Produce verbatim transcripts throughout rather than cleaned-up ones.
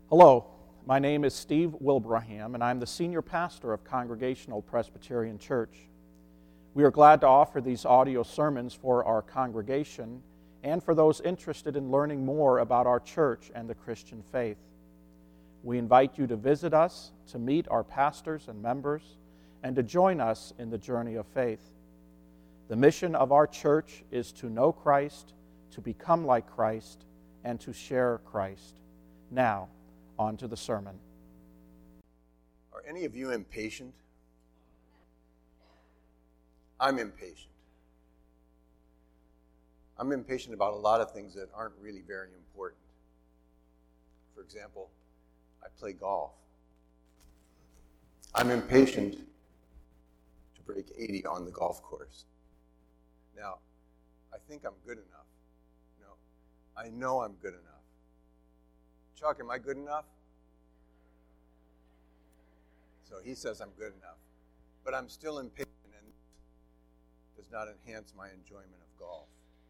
Hello, my name is Steve Wilbraham, and I'm the senior pastor of Congregational Presbyterian Church. We are glad to offer these audio sermons for our congregation and for those interested in learning more about our church and the Christian faith. We invite you to visit us, to meet our pastors and members, and to join us in the journey of faith. The mission of our church is to know Christ, to become like Christ, and to share Christ. Now, on to the sermon. Are any of you impatient? I'm impatient. I'm impatient about a lot of things that aren't really very important. For example, I play golf. I'm impatient to break eighty on the golf course. Now, I think I'm good enough. No, I know I'm good enough. Chuck, am I good enough? So he says I'm good enough. But I'm still impatient, and does not enhance my enjoyment of golf.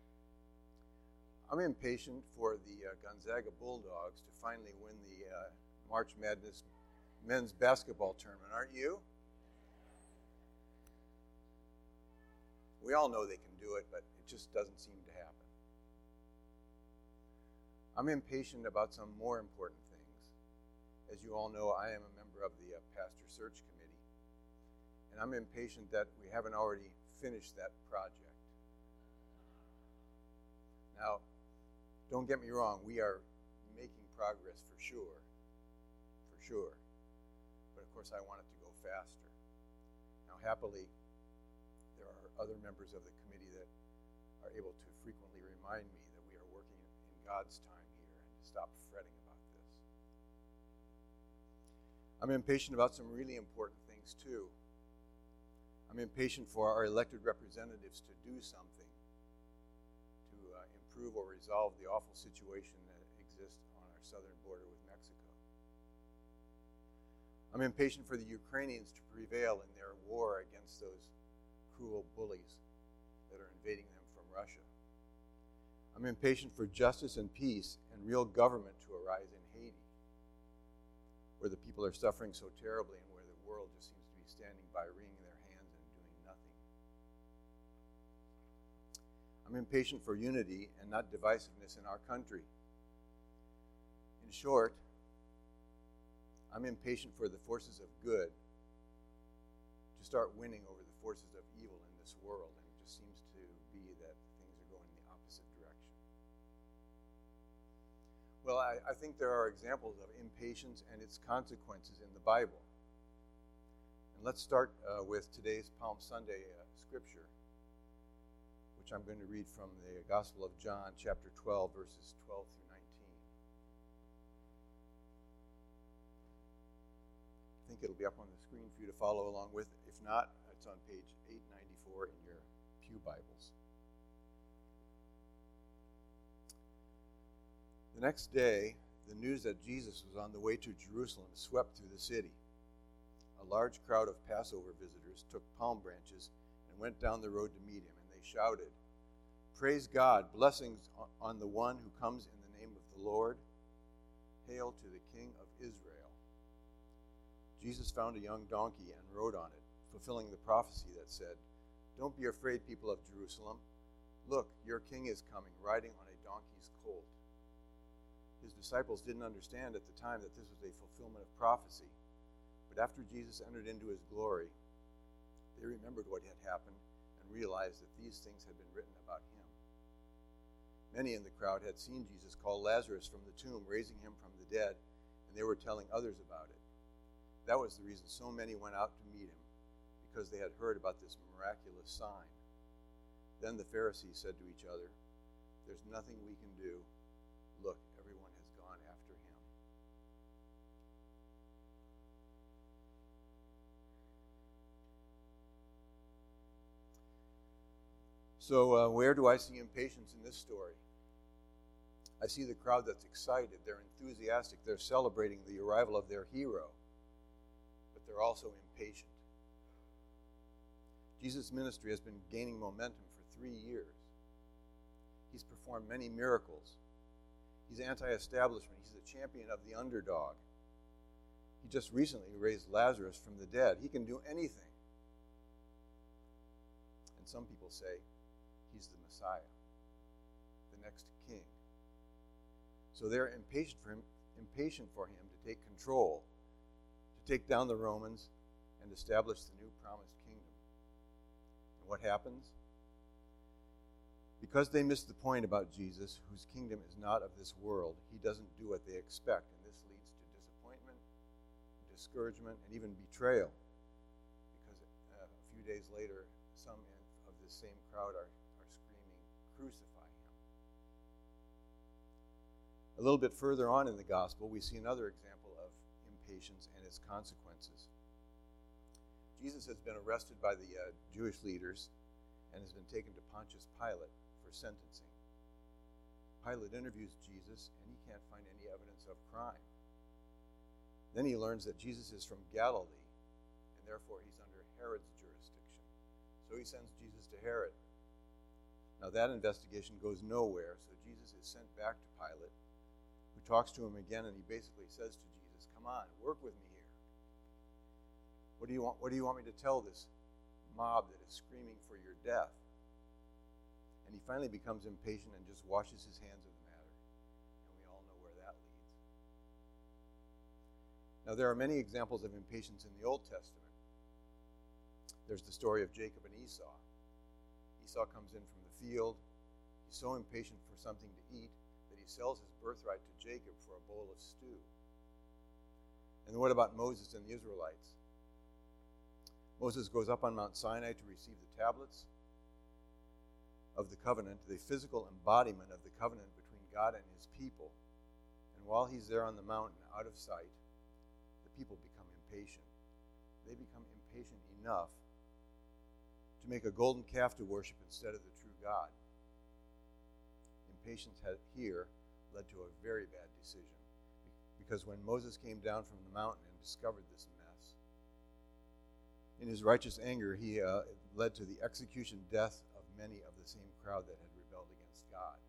I'm impatient for the uh, Gonzaga Bulldogs to finally win the uh, March Madness men's basketball tournament, aren't you? We all know they can do it, but it just doesn't seem to happen. I'm impatient about some more important things. As you all know, I am a member of the uh, Pastor Search Committee, and I'm impatient that we haven't already finished that project. Now, don't get me wrong, we are making progress for sure, for sure. But of course I want it to go faster. Now happily, there are other members of the committee that are able to frequently remind me that we are working in God's time here and to stop fretting about this. I'm impatient about some really important things too. I'm impatient for our elected representatives to do something to uh, improve or resolve the awful situation that exists on our southern border with Mexico. I'm impatient for the Ukrainians to prevail in their war against those cruel bullies that are invading them from Russia. I'm impatient for justice and peace and real government to arise in Haiti, where the people are suffering so terribly and where the world just seems to be standing by, wringing their hands and doing nothing. I'm impatient for unity and not divisiveness in our country. In short, I'm impatient for the forces of good to start winning over the forces of evil in this world, and it just seems to be that things are going in the opposite direction. Well, I, I think there are examples of impatience and its consequences in the Bible. And let's start uh, with today's Palm Sunday uh, scripture, which I'm going to read from the Gospel of John, chapter twelve, verses twelve through nineteen. I think it'll be up on the screen for you to follow along with. If not, it's on page eight ninety-four in your pew Bibles. The next day, the news that Jesus was on the way to Jerusalem swept through the city. A large crowd of Passover visitors took palm branches and went down the road to meet him, and they shouted, "Praise God, blessings on the one who comes in the name of the Lord. Hail to the King of Israel." Jesus found a young donkey and rode on it, fulfilling the prophecy that said, "Don't be afraid, people of Jerusalem. Look, your king is coming, riding on a donkey's colt." His disciples didn't understand at the time that this was a fulfillment of prophecy, but after Jesus entered into his glory, they remembered what had happened and realized that these things had been written about him. Many in the crowd had seen Jesus call Lazarus from the tomb, raising him from the dead, and they were telling others about it. That was the reason so many went out to meet him, because they had heard about this miraculous sign. Then the Pharisees said to each other, "There's nothing we can do. Look, everyone has gone after him." So uh, where do I see impatience in this story? I see the crowd that's excited, they're enthusiastic, they're celebrating the arrival of their hero, but they're also impatient. Jesus' ministry has been gaining momentum for three years. He's performed many miracles. He's anti-establishment. He's the champion of the underdog. He just recently raised Lazarus from the dead. He can do anything. And some people say he's the Messiah, the next king. So they're impatient for him, impatient for him to take control, to take down the Romans and establish the new promised kingdom. And what happens? Because they missed the point about Jesus, whose kingdom is not of this world, he doesn't do what they expect. And this leads to disappointment, discouragement, and even betrayal. Because uh, a few days later, some of this same crowd are, are screaming, "Crucify him." A little bit further on in the gospel, we see another example of impatience and its consequences. Jesus has been arrested by the uh, Jewish leaders and has been taken to Pontius Pilate for sentencing. Pilate interviews Jesus, and he can't find any evidence of crime. Then he learns that Jesus is from Galilee, and therefore he's under Herod's jurisdiction. So he sends Jesus to Herod. Now that investigation goes nowhere, so Jesus is sent back to Pilate, who talks to him again, and he basically says to Jesus, "Come on, work with me here. What do you want, what do you want me to tell this mob that is screaming for your death?" And he finally becomes impatient and just washes his hands of the matter. And we all know where that leads. Now, there are many examples of impatience in the Old Testament. There's the story of Jacob and Esau. Esau comes in from the field. He's so impatient for something to eat that he sells his birthright to Jacob for a bowl of stew. And what about Moses and the Israelites? Moses goes up on Mount Sinai to receive the tablets of the covenant, the physical embodiment of the covenant between God and his people. And while he's there on the mountain, out of sight, the people become impatient. They become impatient enough to make a golden calf to worship instead of the true God. Impatience had here led to a very bad decision, because when Moses came down from the mountain and discovered this mess, in his righteous anger, he uh, led to the execution death of many of the same crowd that had rebelled against God.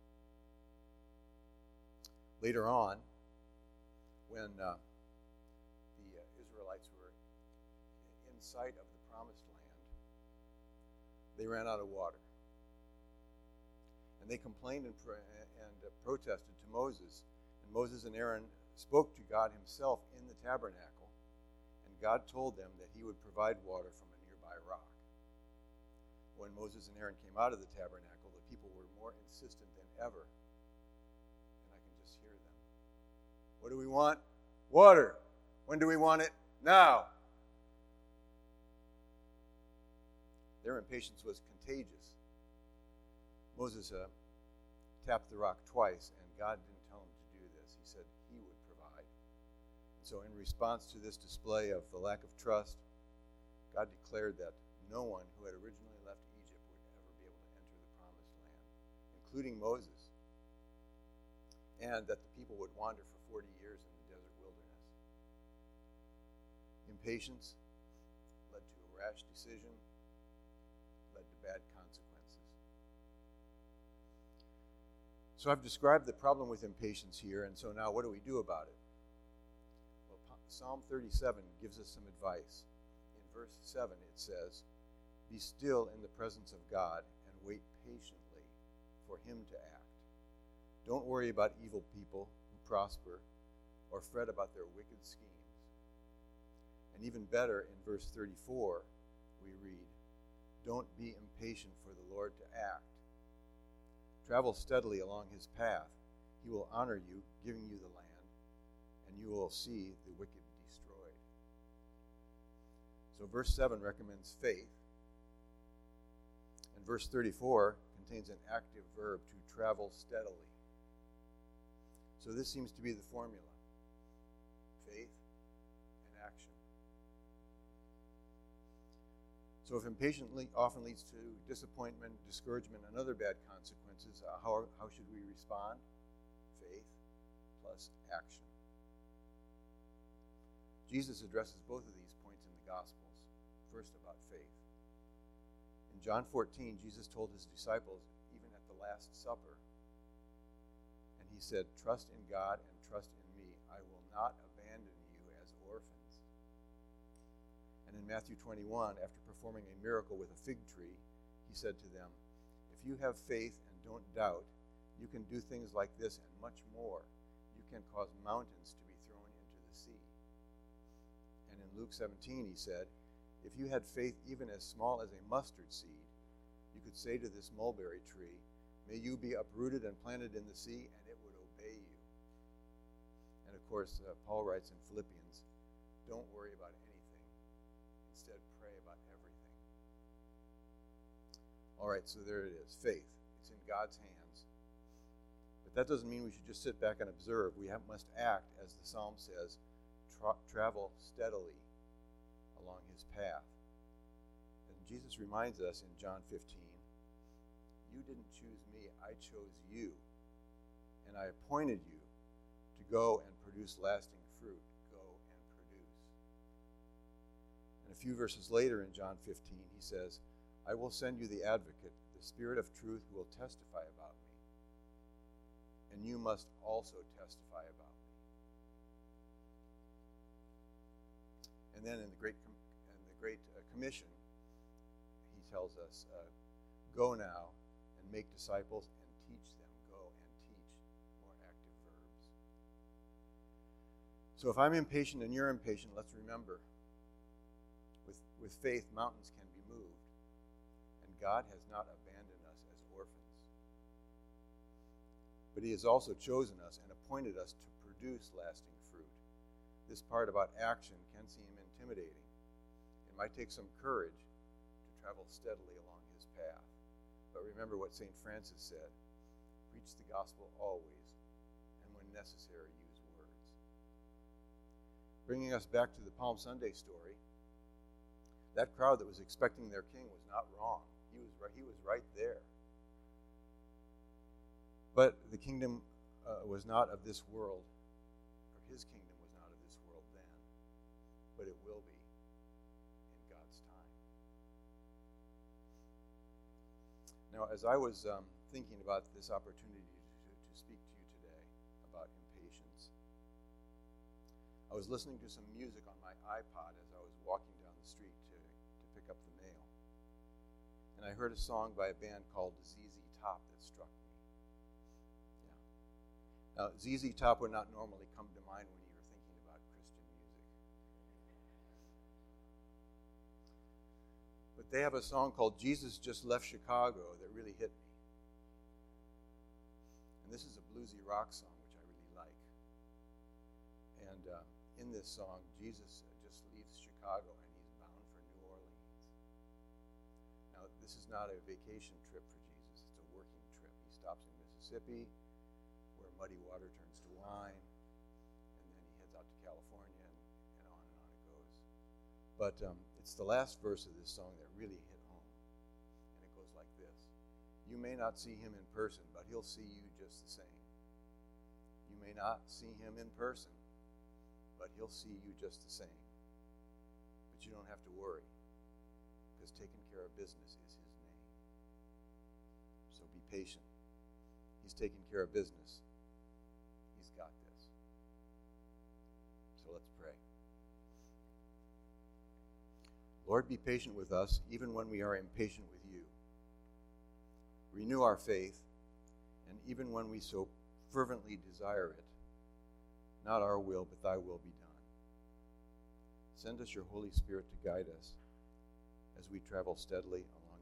Later on, when uh, the uh, Israelites were in sight of the promised land, they ran out of water. And they complained and, pro- and uh, protested to Moses. And Moses and Aaron spoke to God himself in the tabernacle. God told them that he would provide water from a nearby rock. When Moses and Aaron came out of the tabernacle, the people were more insistent than ever. And I can just hear them. What do we want? Water. When do we want it? Now. Their impatience was contagious. Moses uh, tapped the rock twice, and God didn't tell him to do this. He said he would provide. So in response to this display of the lack of trust, God declared that no one who had originally left Egypt would ever be able to enter the promised land, including Moses, and that the people would wander for forty years in the desert wilderness. Impatience led to a rash decision, led to bad consequences. So I've described the problem with impatience here, and so now what do we do about it? Psalm thirty-seven gives us some advice. In verse seven it says, "Be still in the presence of God and wait patiently for him to act. Don't worry about evil people who prosper or fret about their wicked schemes." And even better, in verse thirty-four we read, "Don't be impatient for the Lord to act. Travel steadily along his path. He will honor you, giving you the land, and you will see the wicked destroyed." So verse seven recommends faith, and verse thirty-four contains an active verb, to travel steadily. So this seems to be the formula: faith and action. So if impatiently often leads to disappointment, discouragement, and other bad consequences, uh, how, how should we respond? Faith plus action. Jesus addresses both of these points in the Gospels. First, about faith. In John fourteen, Jesus told his disciples, even at the Last Supper, and he said, "Trust in God and trust in me. I will not abandon you as orphans." And in Matthew twenty-one, after performing a miracle with a fig tree, he said to them, "If you have faith and don't doubt, you can do things like this and much more. You can cause mountains to be thrown into the sea." And in Luke seventeen, he said, "If you had faith even as small as a mustard seed, you could say to this mulberry tree, 'May you be uprooted and planted in the sea,' and it would obey you." And of course, uh, Paul writes in Philippians, "Don't worry about anything. Instead, pray about everything." All right, so there it is, faith. It's in God's hands. But that doesn't mean we should just sit back and observe. We have, must act, as the psalm says, tra- travel steadily along his path. And Jesus reminds us in John fifteen, "You didn't choose me, I chose you, and I appointed you to go and produce lasting fruit." Go and produce. And a few verses later in John fifteen, he says, "I will send you the advocate, the Spirit of truth, who will testify about me. And you must also testify about me." And then in the Great, Com- in the Great uh, Commission, he tells us, uh, "Go now and make disciples and teach them." Go and teach, more active verbs. So if I'm impatient and you're impatient, let's remember, with, with faith, mountains can be moved. And God has not abandoned us as orphans. But he has also chosen us and appointed us to produce lasting fruit. This part about action can seem intimidating. It might take some courage to travel steadily along his path. But remember what Saint Francis said, "Preach the gospel always, and when necessary, use words." Bringing us back to the Palm Sunday story, that crowd that was expecting their king was not wrong. He was right, he was right there. But the kingdom uh, was not of this world, or his kingdom was not of this world then, but it will be in God's time. Now, as I was um, thinking about this opportunity to, to speak to you today about impatience, I was listening to some music on my iPod as I was walking down the street to, to pick up the mail. And I heard a song by a band called Z Z Top that struck me. Yeah. Now, Z Z Top would not normally come to mind when you were thinking about Christian music. But they have a song called "Jesus Just Left Chicago" that really hit me. And this is a bluesy rock song, which I really like. And uh, in this song, Jesus just leaves Chicago and he's bound for New Orleans. Now, this is not a vacation trip for Jesus. It's a working trip. He stops in Mississippi, where muddy water turns to wine, and then he heads out to California, and, and on and on it goes. But um, it's the last verse of this song that really hit home. And it goes like this: "You may not see him in person, but he'll see you just the same. You may not see him in person, but he'll see you just the same. But you don't have to worry, because taking care of business is his name. So be patient. He's taking care of business. He's got this." So let's pray. Lord, be patient with us, even when we are impatient with you. Renew our faith, and even when we so fervently desire it, not our will, but thy will be done. Send us your Holy Spirit to guide us as we travel steadily along